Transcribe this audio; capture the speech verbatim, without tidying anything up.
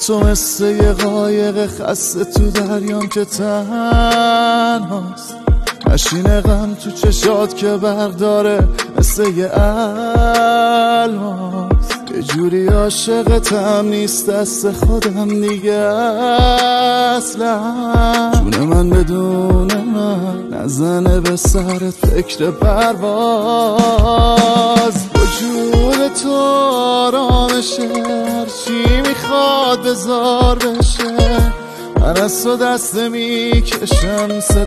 تو مثل یه قایق خسته تو دریام که تنهاست، نشینه غم تو چشات که برداره مثل یه الماس. یه جوری عاشقتم نیست دست خودم دیگه اصلا. جون من بدون من نزنه به سرت فکر پرواز. وجود تو آرامشه، هرچی میخواد بذار بشه. من از تو دست میکشم.